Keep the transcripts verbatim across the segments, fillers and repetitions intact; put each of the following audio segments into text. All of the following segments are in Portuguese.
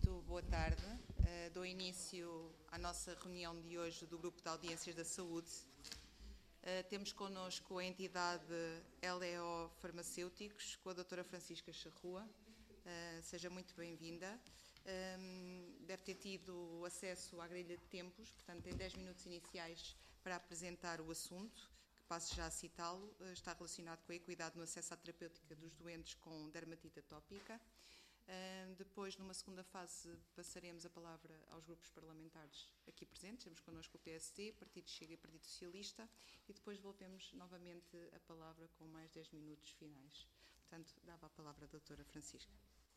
Muito boa tarde. Uh, dou início à nossa reunião de hoje do Grupo de Audiências da Saúde. Uh, temos connosco a entidade L E O Farmacêuticos, com a doutora Francisca Charrua. Uh, seja muito bem-vinda. Um, deve ter tido acesso à grelha de tempos, portanto tem dez minutos iniciais para apresentar o assunto, que passo já a citá-lo. Uh, está relacionado com a equidade no acesso à terapêutica dos doentes com dermatite atópica. Uh, depois, numa segunda fase, passaremos a palavra aos grupos parlamentares aqui presentes. Temos connosco o P S D, Partido Chega e Partido Socialista, e depois voltemos novamente a palavra com mais dez minutos finais. Portanto, dava a palavra à doutora Francisca.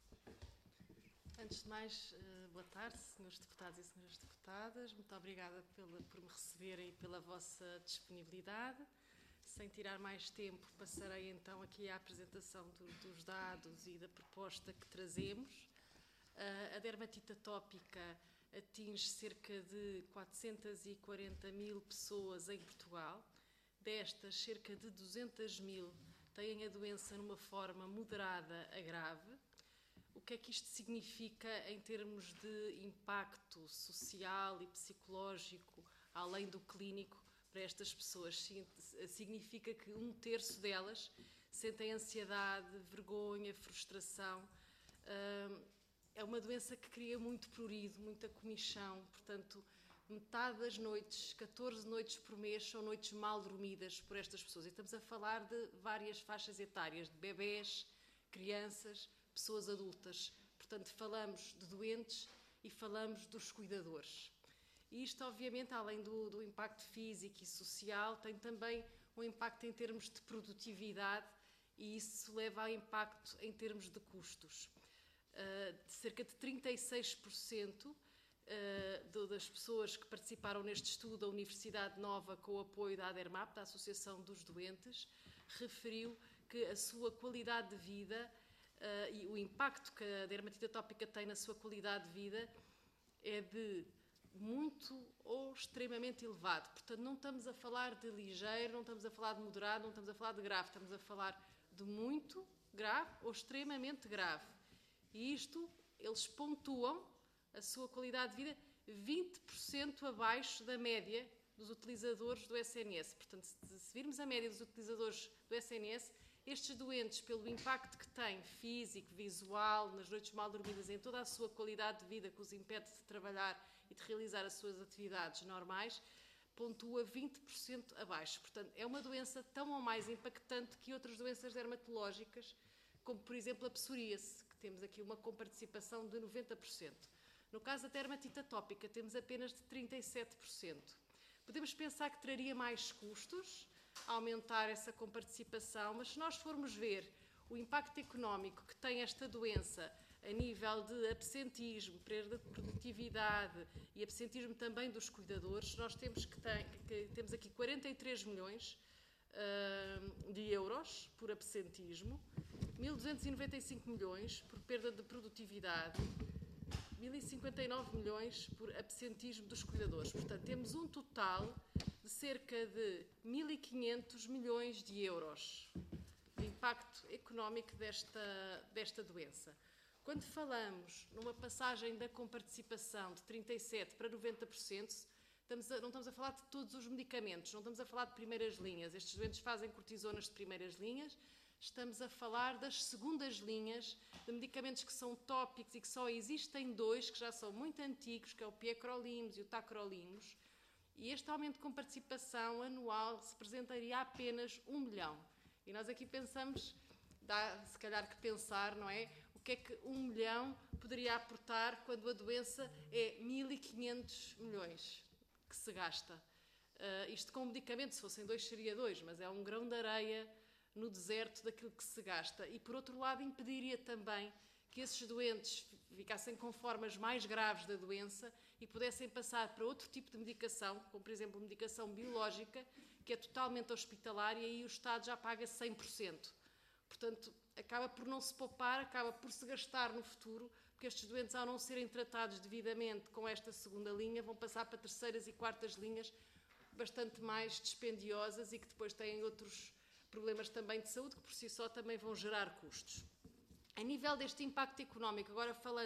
Antes de mais, boa tarde, senhores deputados e senhoras deputadas. Muito obrigada pela, por me receberem e pela vossa disponibilidade. Sem tirar mais tempo, passarei então aqui à apresentação do, dos dados e da proposta que trazemos. Uh, a dermatite atópica atinge cerca de quatrocentas e quarenta mil pessoas em Portugal. Destas, cerca de duzentas mil têm a doença numa forma moderada a grave. O que é que isto significa em termos de impacto social e psicológico, além do clínico, para estas pessoas? Significa que um terço delas sentem ansiedade, vergonha, frustração. É uma doença que cria muito prurido, muita comichão, portanto, metade das noites, catorze noites por mês, são noites mal dormidas por estas pessoas. E estamos a falar de várias faixas etárias, de bebés, crianças, pessoas adultas. Portanto, falamos de doentes e falamos dos cuidadores. E isto, obviamente, além do, do impacto físico e social, tem também um impacto em termos de produtividade, e isso leva a impacto em termos de custos. Uh, de cerca de trinta e seis por cento uh, de, das pessoas que participaram neste estudo, a Universidade Nova, com o apoio da ADERMAP, da Associação dos Doentes, referiu que a sua qualidade de vida uh, e o impacto que a dermatite atópica tem na sua qualidade de vida é de muito ou extremamente elevado. Portanto, não estamos a falar de ligeiro, não estamos a falar de moderado, não estamos a falar de grave, estamos a falar de muito grave ou extremamente grave. E isto, eles pontuam a sua qualidade de vida vinte por cento abaixo da média dos utilizadores do S N S. Portanto, se virmos a média dos utilizadores do S N S, estes doentes, pelo impacto que têm físico, visual, nas noites mal dormidas, em toda a sua qualidade de vida, que os impede de trabalhar e de realizar as suas atividades normais, pontua vinte por cento abaixo. Portanto, é uma doença tão ou mais impactante que outras doenças dermatológicas, como, por exemplo, a psoríase, que temos aqui uma comparticipação de noventa por cento. No caso da dermatite atópica, temos apenas de trinta e sete por cento. Podemos pensar que traria mais custos aumentar essa comparticipação, mas se nós formos ver o impacto económico que tem esta doença a nível de absentismo, perda de produtividade e absentismo também dos cuidadores, nós temos, que tem, que temos aqui quarenta e três milhões uh, de euros por absentismo, mil duzentos e noventa e cinco milhões por perda de produtividade, mil e cinquenta e nove milhões por absentismo dos cuidadores. Portanto, temos um total de cerca de mil e quinhentos milhões de euros de impacto económico desta, desta doença. Quando falamos numa passagem da comparticipação de trinta e sete por cento para noventa por cento, estamos a, não estamos a falar de todos os medicamentos, não estamos a falar de primeiras linhas. Estes doentes fazem cortisonas de primeiras linhas. Estamos a falar das segundas linhas de medicamentos que são tópicos e que só existem dois, que já são muito antigos, que é o piacrolimus e o tacrolimus. E este aumento de comparticipação anual representaria apenas um milhão. E nós aqui pensamos, dá se calhar que pensar, não é? O que é que um milhão poderia aportar quando a doença é mil e quinhentos milhões que se gasta? Uh, isto com medicamentos, se fossem dois seria dois, mas é um grão de areia no deserto daquilo que se gasta. E, por outro lado, impediria também que esses doentes ficassem com formas mais graves da doença e pudessem passar para outro tipo de medicação, como, por exemplo, medicação biológica, que é totalmente hospitalária e o Estado já paga cem por cento. Portanto, acaba por não se poupar, acaba por se gastar no futuro, porque estes doentes, ao não serem tratados devidamente com esta segunda linha, vão passar para terceiras e quartas linhas bastante mais dispendiosas e que depois têm outros problemas também de saúde, que por si só também vão gerar custos. A nível deste impacto económico, agora falando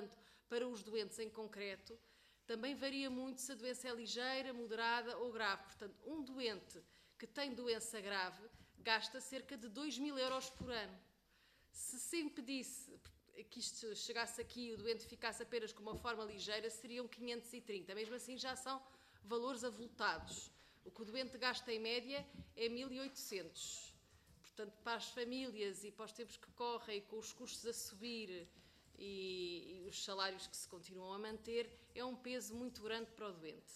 para os doentes em concreto, também varia muito se a doença é ligeira, moderada ou grave. Portanto, um doente que tem doença grave gasta cerca de dois mil euros por ano. Se se impedisse que isto chegasse aqui e o doente ficasse apenas com uma forma ligeira, seriam quinhentos e trinta. Mesmo assim, já são valores avultados. O que o doente gasta em média é mil e oitocentos. Portanto, para as famílias e para os tempos que correm, com os custos a subir e, e os salários que se continuam a manter, é um peso muito grande para o doente.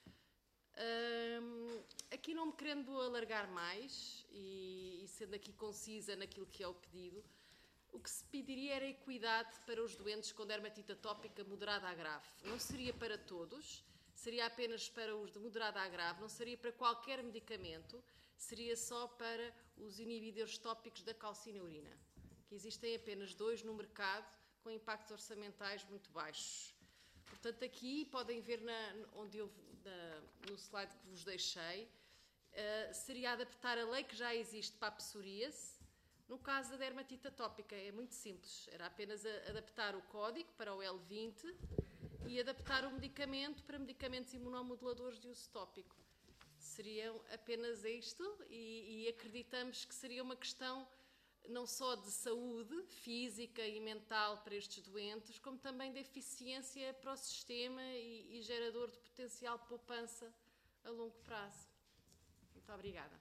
Hum, aqui não me querendo alargar mais e, e sendo aqui concisa naquilo que é o pedido, o que se pediria era equidade para os doentes com dermatite atópica moderada a grave. Não seria para todos, seria apenas para os de moderada a grave, não seria para qualquer medicamento, seria só para os inibidores tópicos da calcineurina, que existem apenas dois no mercado, com impactos orçamentais muito baixos. Portanto, aqui podem ver na, onde eu, na, no slide que vos deixei, uh, seria adaptar a lei que já existe para a psoríase. No caso da dermatite atópica é muito simples, era apenas a, adaptar o código para o L vinte e adaptar o medicamento para medicamentos imunomoduladores de uso tópico. Seriam apenas isto e, e acreditamos que seria uma questão não só de saúde física e mental para estes doentes, como também de eficiência para o sistema e, e gerador de potencial poupança a longo prazo. Muito obrigada.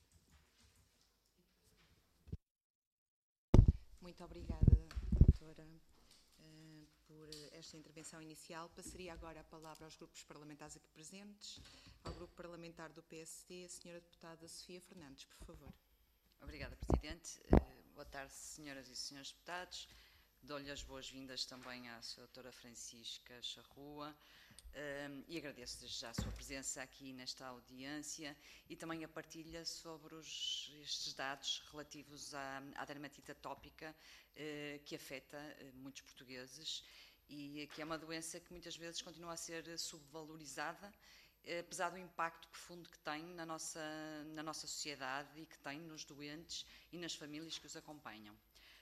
Muito obrigada, doutora, por esta intervenção inicial. Passaria agora a palavra aos grupos parlamentares aqui presentes. Ao grupo parlamentar do P S D, a senhora deputada Sofia Fernandes, por favor. Obrigada, Presidente. Boa tarde, senhoras e senhores deputados. Dou-lhe as boas-vindas também à senhora doutora Francisca Charrua um, e agradeço desde já a sua presença aqui nesta audiência e também a partilha sobre os, estes dados relativos à, à dermatite atópica uh, que afeta uh, muitos portugueses e que é uma doença que muitas vezes continua a ser subvalorizada, apesar do impacto profundo que tem na nossa, na nossa sociedade e que tem nos doentes e nas famílias que os acompanham.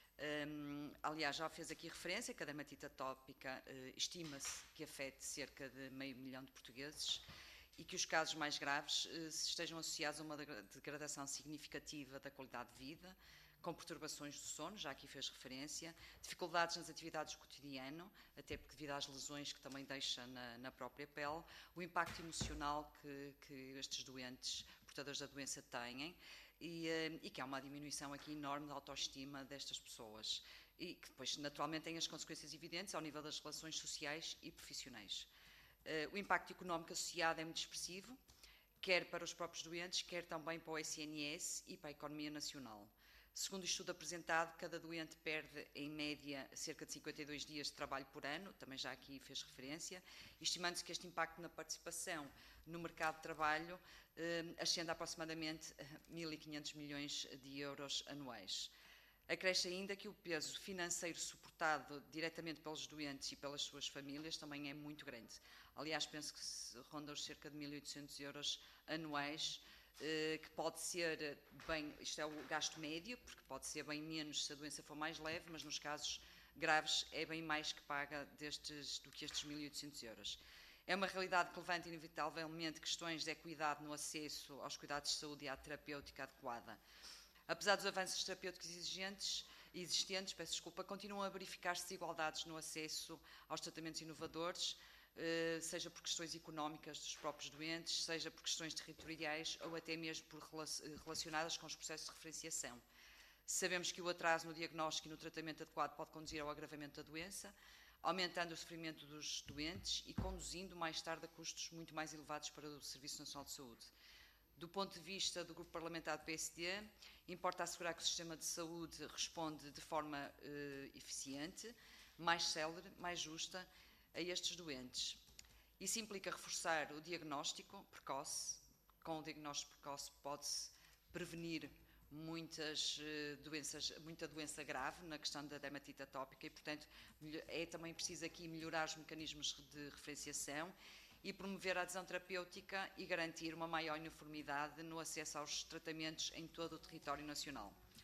Um, aliás, já fez aqui referência que a dermatite atópica uh, estima-se que afete cerca de meio milhão de portugueses e que os casos mais graves uh, estejam associados a uma degradação significativa da qualidade de vida, com perturbações do sono, já aqui fez referência, dificuldades nas atividades do cotidiano, até porque devido às lesões que também deixa na, na própria pele, o impacto emocional que, que estes doentes, portadores da doença, têm e, e que há uma diminuição aqui enorme da autoestima destas pessoas e que depois naturalmente tem as consequências evidentes ao nível das relações sociais e profissionais. O impacto económico associado é muito expressivo, quer para os próprios doentes, quer também para o I N S e para a economia nacional. Segundo o estudo apresentado, cada doente perde, em média, cerca de cinquenta e dois dias de trabalho por ano, também já aqui fez referência, estimando-se que este impacto na participação no mercado de trabalho eh, ascende a aproximadamente mil e quinhentos milhões de euros anuais. Acresce ainda que o peso financeiro suportado diretamente pelos doentes e pelas suas famílias também é muito grande. Aliás, penso que ronda os cerca de mil e oitocentos euros anuais, que pode ser bem, isto é o gasto médio, porque pode ser bem menos se a doença for mais leve, mas nos casos graves é bem mais que paga destes, do que estes mil e oitocentos euros. É uma realidade que levanta inevitavelmente questões de equidade no acesso aos cuidados de saúde e à terapêutica adequada. Apesar dos avanços terapêuticos exigentes, existentes, peço desculpa, continuam a verificar-se desigualdades no acesso aos tratamentos inovadores, seja por questões económicas dos próprios doentes, seja por questões territoriais ou até mesmo por relacionadas com os processos de referenciação. Sabemos que o atraso no diagnóstico e no tratamento adequado pode conduzir ao agravamento da doença, aumentando o sofrimento dos doentes e conduzindo mais tarde a custos muito mais elevados para o Serviço Nacional de Saúde. Do ponto de vista do Grupo Parlamentar do P S D, importa assegurar que o sistema de saúde responde de forma eh, eficiente, mais célere, mais justa, a estes doentes. Isso implica reforçar o diagnóstico precoce. Com o diagnóstico precoce pode-se prevenir muitas uh, doenças, muita doença grave na questão da dermatite atópica e, portanto, é também preciso aqui melhorar os mecanismos de referenciação e promover a adesão terapêutica e garantir uma maior uniformidade no acesso aos tratamentos em todo o território nacional.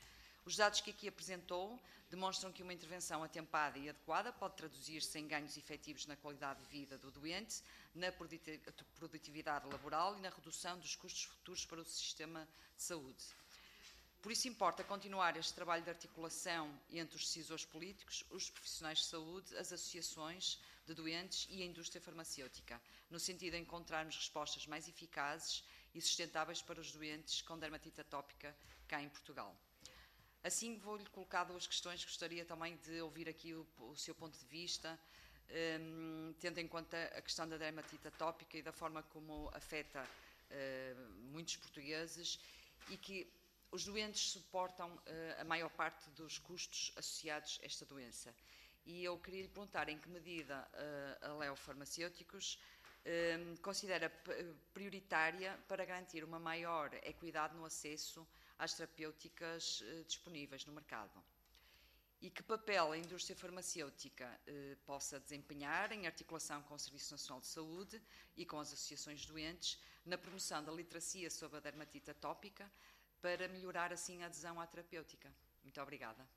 Os dados que aqui apresentou demonstram que uma intervenção atempada e adequada pode traduzir-se em ganhos efetivos na qualidade de vida do doente, na produtividade laboral e na redução dos custos futuros para o sistema de saúde. Por isso importa continuar este trabalho de articulação entre os decisores políticos, os profissionais de saúde, as associações de doentes e a indústria farmacêutica, no sentido de encontrarmos respostas mais eficazes e sustentáveis para os doentes com dermatite atópica cá em Portugal. Assim, vou-lhe colocar duas questões, gostaria também de ouvir aqui o, o seu ponto de vista, um, tendo em conta a questão da dermatite atópica e da forma como afeta uh, muitos portugueses e que os doentes suportam uh, a maior parte dos custos associados a esta doença. E eu queria lhe perguntar em que medida uh, a Leo Farmacêuticos uh, considera prioritária para garantir uma maior equidade no acesso às terapêuticas uh, disponíveis no mercado. E que papel a indústria farmacêutica uh, possa desempenhar em articulação com o Serviço Nacional de Saúde e com as associações de doentes na promoção da literacia sobre a dermatite atópica para melhorar assim a adesão à terapêutica. Muito obrigada.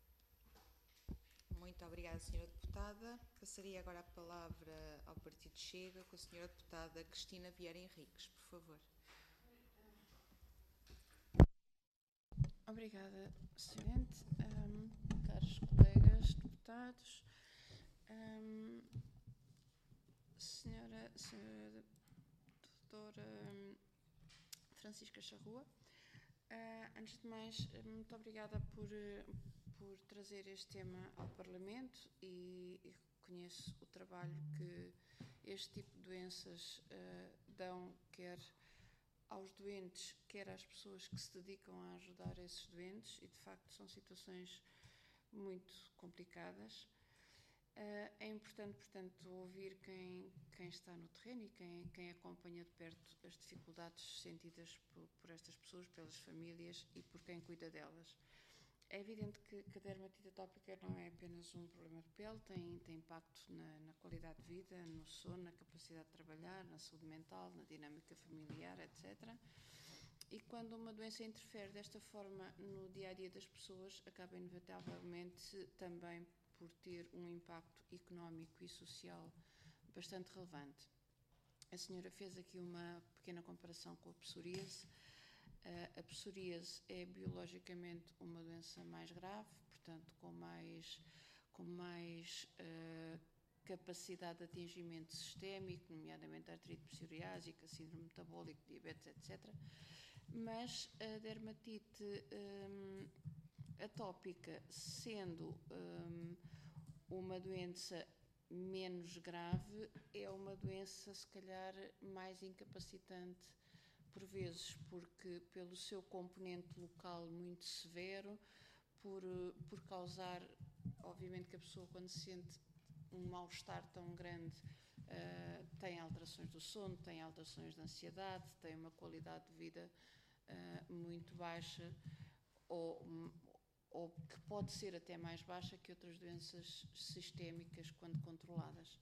Muito obrigada, senhora Deputada. Passaria agora a palavra ao Partido Chega com a senhora Deputada Cristina Vieira Henriques, por favor. Obrigada, Presidente. Um, caros colegas deputados, um, senhora, senhora doutora Francisca Charrua, uh, antes de mais, muito obrigada por, por trazer este tema ao Parlamento e, e reconheço o trabalho que este tipo de doenças uh, dão, quer aos doentes, quer às pessoas que se dedicam a ajudar esses doentes, e de facto são situações muito complicadas. Uh, é importante, portanto, ouvir quem, quem está no terreno e quem, quem acompanha de perto as dificuldades sentidas por, por estas pessoas, pelas famílias e por quem cuida delas. É evidente que, que a dermatite atópica não é apenas um problema de pele, tem, tem impacto na, na qualidade de vida, no sono, na capacidade de trabalhar, na saúde mental, na dinâmica familiar, etcétera. E quando uma doença interfere desta forma no dia-a-dia das pessoas, acaba inevitavelmente também por ter um impacto económico e social bastante relevante. A senhora fez aqui uma pequena comparação com a psoríase. Uh, a psoríase é biologicamente uma doença mais grave, portanto com mais, com mais uh, capacidade de atingimento sistémico, nomeadamente a artrite psoriásica, síndrome metabólico, diabetes, etcétera. Mas a dermatite um, atópica, sendo um, uma doença menos grave, é uma doença se calhar mais incapacitante por vezes, porque pelo seu componente local muito severo, por, por causar, obviamente que a pessoa quando se sente um mal-estar tão grande uh, tem alterações do sono, tem alterações de ansiedade, tem uma qualidade de vida uh, muito baixa ou, ou que pode ser até mais baixa que outras doenças sistémicas quando controladas.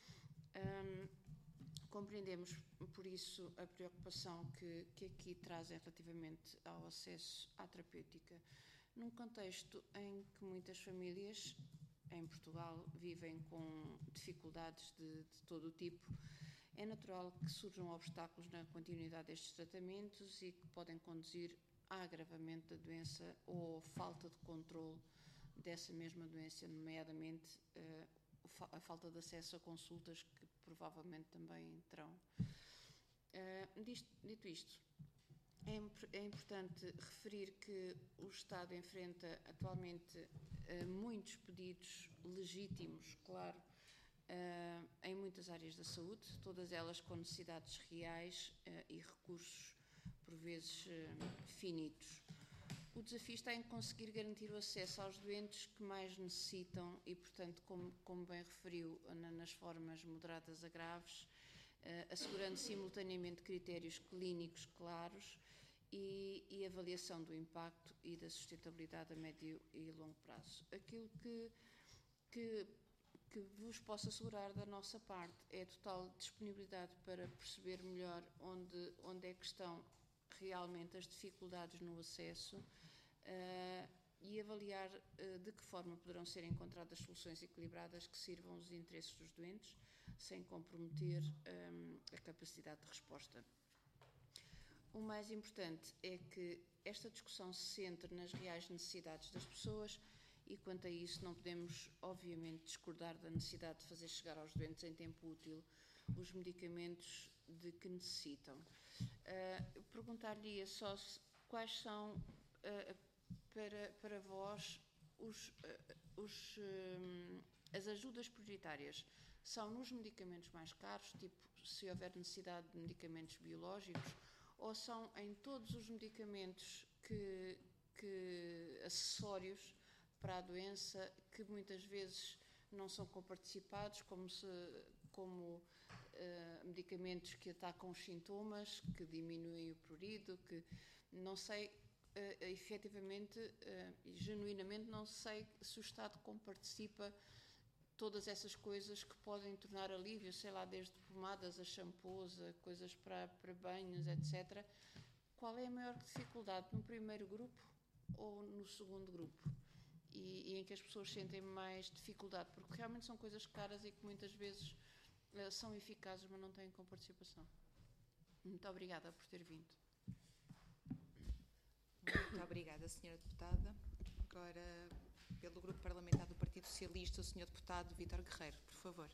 Um, Compreendemos, por isso, a preocupação que, que aqui trazem relativamente ao acesso à terapêutica, num contexto em que muitas famílias em Portugal vivem com dificuldades de, de todo o tipo. É natural que surjam obstáculos na continuidade destes tratamentos e que podem conduzir a agravamento da doença ou falta de controle dessa mesma doença, nomeadamente uh, a falta de acesso a consultas que provavelmente também terão. Uh, disto, dito isto, é, é importante referir que o Estado enfrenta atualmente uh, muitos pedidos legítimos, claro, uh, em muitas áreas da saúde, todas elas com necessidades reais uh, e recursos, por vezes, uh, finitos. O desafio está em conseguir garantir o acesso aos doentes que mais necessitam e, portanto, como, como bem referiu, na, nas formas moderadas a graves, uh, assegurando simultaneamente critérios clínicos claros e, e avaliação do impacto e da sustentabilidade a médio e longo prazo. Aquilo que, que, que vos posso assegurar da nossa parte é a total disponibilidade para perceber melhor onde, onde é que estão realmente as dificuldades no acesso, Uh, e avaliar uh, de que forma poderão ser encontradas soluções equilibradas que sirvam os interesses dos doentes, sem comprometer um, a capacidade de resposta. O mais importante é que esta discussão se centre nas reais necessidades das pessoas e, quanto a isso, não podemos, obviamente, discordar da necessidade de fazer chegar aos doentes em tempo útil os medicamentos de que necessitam. Uh, Perguntar-lhe só se, quais são, uh, para, para vós, os, uh, os, um, as ajudas prioritárias. São nos medicamentos mais caros, tipo, se houver necessidade de medicamentos biológicos, ou são em todos os medicamentos que, que acessórios para a doença, que muitas vezes não são comparticipados, como, se, como uh, medicamentos que atacam os sintomas, que diminuem o prurido, que não sei, uh, efetivamente uh, e genuinamente não sei se o Estado comparticipa todas essas coisas que podem tornar alívio, sei lá, desde pomadas a shampoos, a coisas para, para banhos, etcétera. Qual é a maior dificuldade, no primeiro grupo ou no segundo grupo? E, e em que as pessoas sentem mais dificuldade, porque realmente são coisas caras e que muitas vezes uh, são eficazes, mas não têm comparticipação. Muito obrigada por ter vindo. Muito obrigada, senhora Deputada. Agora, pelo Grupo Parlamentar do Partido Socialista, o senhor Deputado Vítor Guerreiro, por favor.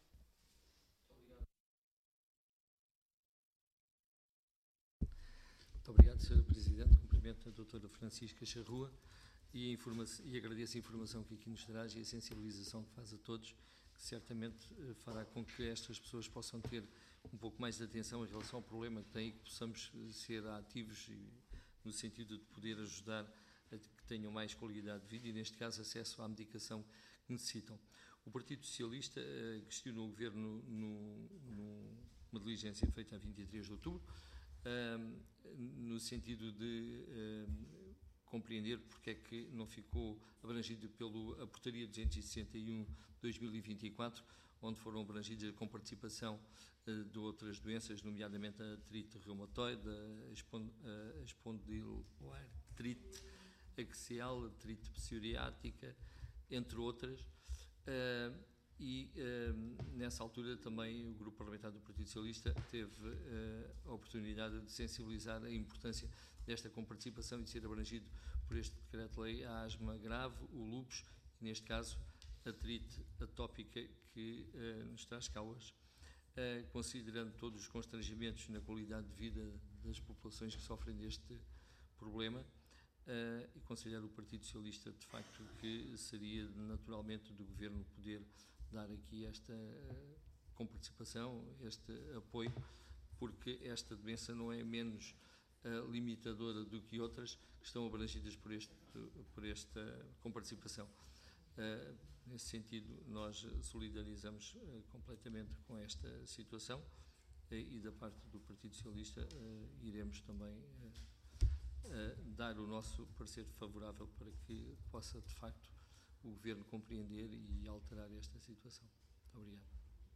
Muito obrigado, senhora Presidente. Cumprimento a doutora Francisca Charrua e, e agradeço a informação que aqui nos traz e a sensibilização que faz a todos, que certamente fará com que estas pessoas possam ter um pouco mais de atenção em relação ao problema que têm e que possamos ser ativos e, no sentido de poder ajudar a que tenham mais qualidade de vida e, neste caso, acesso à medicação que necessitam. O Partido Socialista uh, questionou o Governo no, no, numa diligência feita a vinte e três de outubro, uh, no sentido de uh, compreender porque é que não ficou abrangido pela Portaria duzentos e sessenta e um de dois mil e vinte e quatro, onde foram abrangidas com participação uh, de outras doenças, nomeadamente a artrite reumatoide, a espondiloartrite axial, artrite psoriática, entre outras, uh, e uh, nessa altura também o Grupo Parlamentar do Partido Socialista teve uh, a oportunidade de sensibilizar a importância desta comparticipação e de ser abrangido por este decreto-lei a asma grave, o lúpus e, neste caso, a artrite atópica que uh, nos traz cauas, uh, considerando todos os constrangimentos na qualidade de vida das populações que sofrem deste problema. Uh, e considero o Partido Socialista, de facto, que seria naturalmente do Governo poder dar aqui esta uh, comparticipação, este apoio, porque esta doença não é menos uh, limitadora do que outras que estão abrangidas por, este, por esta comparticipação. Uh, nesse sentido, nós solidarizamos uh, completamente com esta situação uh, e da parte do Partido Socialista uh, iremos também uh, Uh, dar o nosso parecer favorável para que possa, de facto, o Governo compreender e alterar esta situação. Muito obrigado.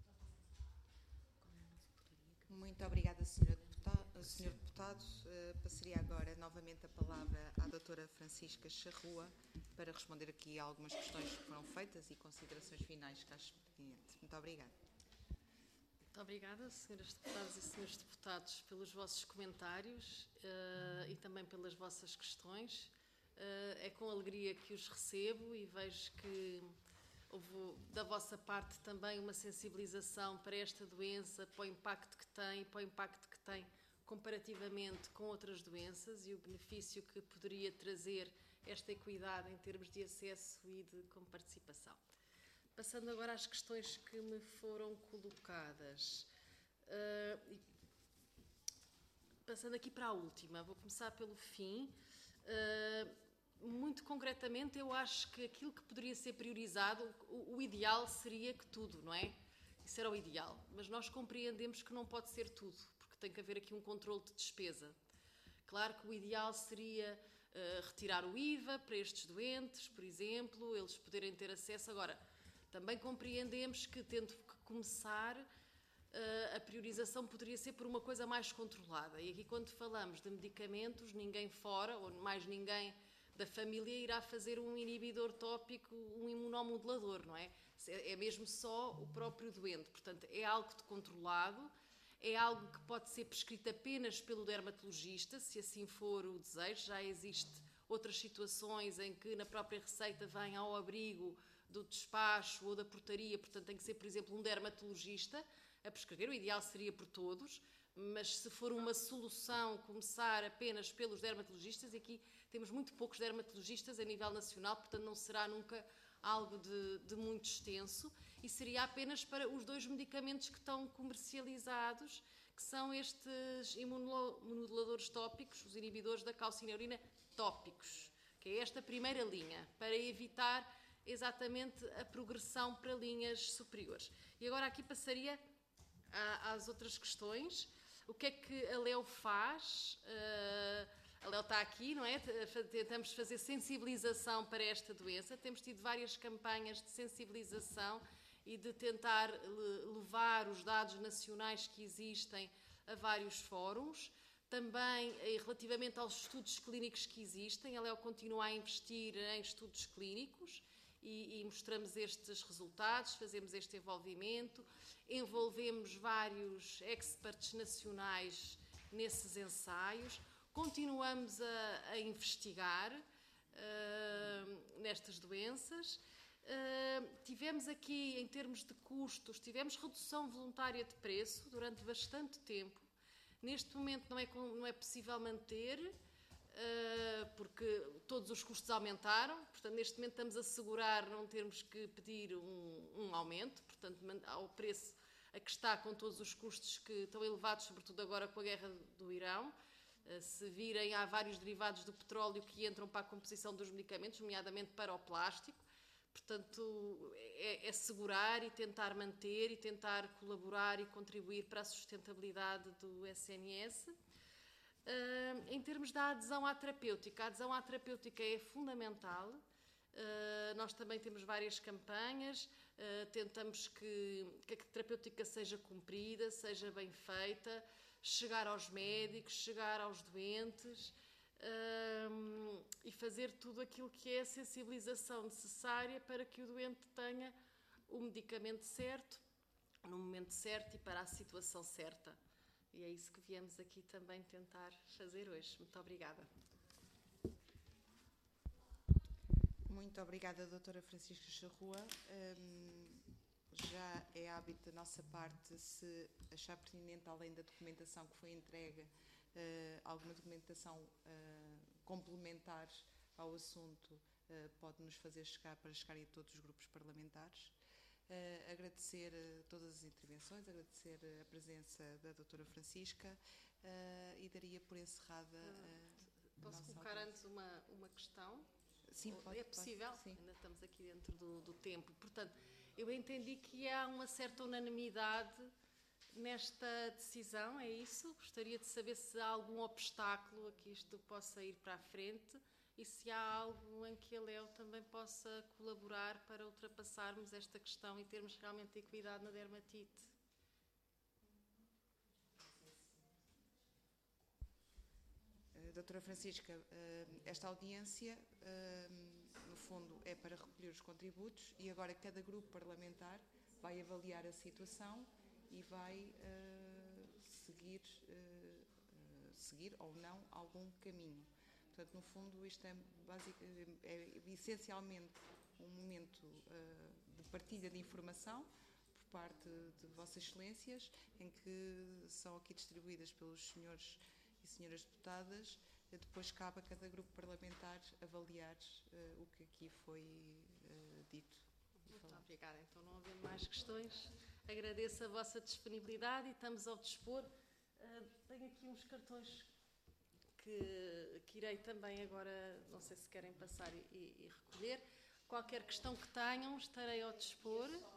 Muito obrigada, senhora Deputado. senhor Deputado. Uh, passaria agora novamente a palavra à doutora Francisca Charrua para responder aqui a algumas questões que foram feitas e considerações finais que acho pertinente. Muito obrigada. Muito obrigada, senhoras deputadas e senhores deputados, pelos vossos comentários uh, e também pelas vossas questões. Uh, é com alegria que os recebo e vejo que houve da vossa parte também uma sensibilização para esta doença, para o impacto que tem, para o impacto que tem comparativamente com outras doenças e o benefício que poderia trazer esta equidade em termos de acesso e de comparticipação. Passando agora às questões que me foram colocadas. Uh, passando aqui para a última, vou começar pelo fim. Uh, muito concretamente, eu acho que aquilo que poderia ser priorizado, o, o ideal seria que tudo, não é? Isso era o ideal. Mas nós compreendemos que não pode ser tudo, porque tem que haver aqui um controle de despesa. Claro que o ideal seria uh, retirar o I V A para estes doentes, por exemplo, eles poderem ter acesso. Agora, também compreendemos que, tendo que começar, a priorização poderia ser por uma coisa mais controlada. E aqui, quando falamos de medicamentos, ninguém fora, ou mais ninguém da família irá fazer um inibidor tópico, um imunomodulador, não é? É mesmo só o próprio doente. Portanto, é algo controlado, é algo que pode ser prescrito apenas pelo dermatologista, se assim for o desejo. Já existe outras situações em que na própria receita vem ao abrigo do despacho ou da portaria, portanto tem que ser, por exemplo, um dermatologista a prescrever. O ideal seria por todos, mas se for uma solução começar apenas pelos dermatologistas, e aqui temos muito poucos dermatologistas a nível nacional, portanto não será nunca algo de, de muito extenso, e seria apenas para os dois medicamentos que estão comercializados, que são estes imunomoduladores tópicos, os inibidores da calcineurina tópicos, que é esta primeira linha, para evitar exatamente a progressão para linhas superiores. E agora aqui passaria a, às outras questões. O que é que a L E O faz? Uh, a L E O está aqui, não é? Tentamos fazer sensibilização para esta doença. Temos tido várias campanhas de sensibilização e de tentar levar os dados nacionais que existem a vários fóruns. Também, relativamente aos estudos clínicos que existem, a L E O continua a investir em estudos clínicos e, e mostramos estes resultados, fazemos este envolvimento, envolvemos vários experts nacionais nesses ensaios, continuamos a, a investigar uh, nestas doenças. Uh, tivemos aqui, em termos de custos, tivemos redução voluntária de preço durante bastante tempo. Neste momento não é, não é possível manter, uh, porque todos os custos aumentaram. Portanto, neste momento estamos a assegurar não termos que pedir um, um aumento. Portanto, ao preço a que está, com todos os custos que estão elevados, sobretudo agora com a guerra do Irão. Uh, se virem, há vários derivados do petróleo que entram para a composição dos medicamentos, nomeadamente para o plástico. Portanto, é, é segurar e tentar manter e tentar colaborar e contribuir para a sustentabilidade do S N S. Uh, em termos da adesão à terapêutica, a adesão à terapêutica é fundamental. Uh, nós também temos várias campanhas, uh, tentamos que, que a terapêutica seja cumprida, seja bem feita, chegar aos médicos, chegar aos doentes. Um, e fazer tudo aquilo que é a sensibilização necessária para que o doente tenha o medicamento certo, no momento certo e para a situação certa. E é isso que viemos aqui também tentar fazer hoje. Muito obrigada. Muito obrigada, doutora Francisca Charrua. Um, já é hábito da nossa parte, se achar pertinente, além da documentação que foi entregue, Uh, alguma documentação uh, complementar ao assunto, uh, pode-nos fazer chegar para chegar a todos os grupos parlamentares. Uh, agradecer uh, todas as intervenções, agradecer a presença da doutora Francisca uh, e daria por encerrada uh, Posso a nossa colocar audiência. antes uma, uma questão? Sim, pode. É possível? Pode, sim. Ainda estamos aqui dentro do, do tempo. Portanto, eu entendi que há uma certa unanimidade nesta decisão, é isso? Gostaria de saber se há algum obstáculo a que isto possa ir para a frente e se há algo em que a L E O também possa colaborar para ultrapassarmos esta questão e termos realmente equidade na dermatite. Doutora Francisca, esta audiência, no fundo, é para recolher os contributos e agora cada grupo parlamentar vai avaliar a situação e vai uh, seguir, uh, uh, seguir ou não algum caminho. Portanto, no fundo, isto é, basic, é essencialmente um momento uh, de partilha de informação por parte de Vossas Excelências, em que são aqui distribuídas pelos senhores e senhoras deputadas. Depois cabe a cada grupo parlamentar avaliar uh, o que aqui foi uh, dito. Muito obrigada. Então, não havendo mais questões, agradeço a vossa disponibilidade e estamos ao dispor. Uh, tenho aqui uns cartões que, que irei também agora, não sei se querem passar e, e recolher. Qualquer questão que tenham, estarei ao dispor.